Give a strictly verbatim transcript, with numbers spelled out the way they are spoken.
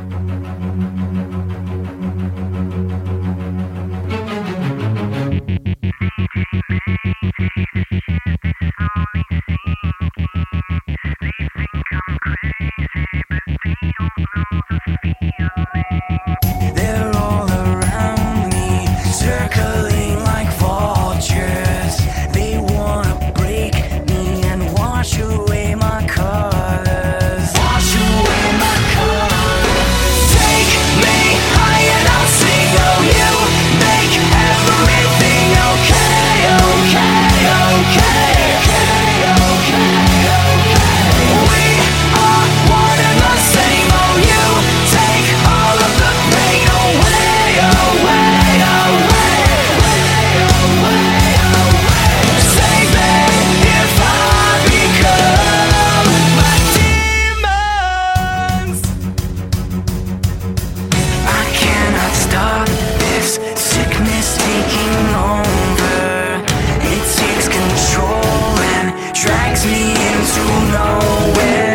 They're all around me, circling like vultures. They wanna break me and wash away my colors. Wash away my colors. Take me high and I'll sing. Oh, you make everything okay, okay, okay, okay, okay, okay. We are one and the same. Oh, you take all of the pain away, away, away, away, away. Save me if I become my demons. I cannot stop this sickness taking over. It takes control and drags me into nowhere.